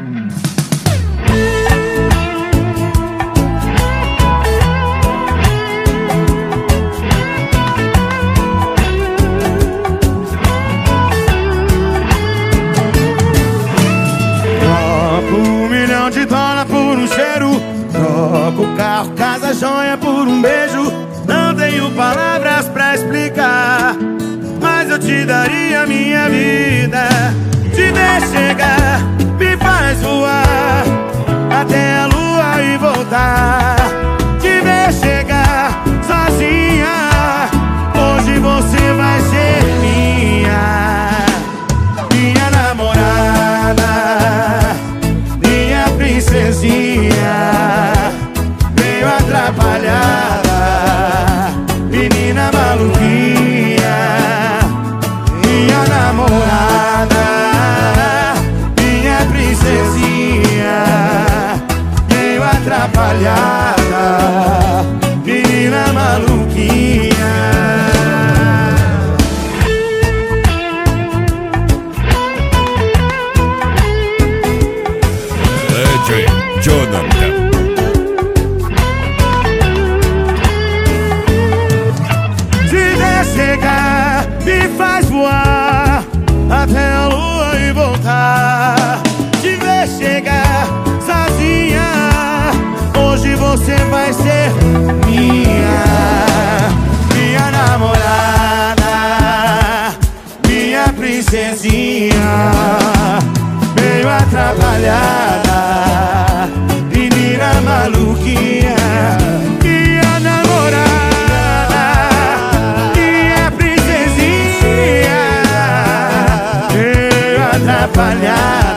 $1 milhão por um cheiro, troco carro, casa, joia por um beijo. Não tenho palavras pra explicar, mas eu te daria minha vida. Te ver chegar me faz voar até a lua e voltar. Te ver chegar sozinha, hoje você vai ser minha namorada, minha princesinha, meio atrapalhada, menina maluquinha, minha namorada, minha princesinha, meio atrapalhada, menina maluquinha. Jonathan. Te ver chegar me faz voar até a lua e voltar. Te ver chegar sozinha, hoje você vai ser minha namorada, minha princesinha, meio atrapalhada, menina maluquinha, minha namorada, minha princesinha, meio atrapalhada.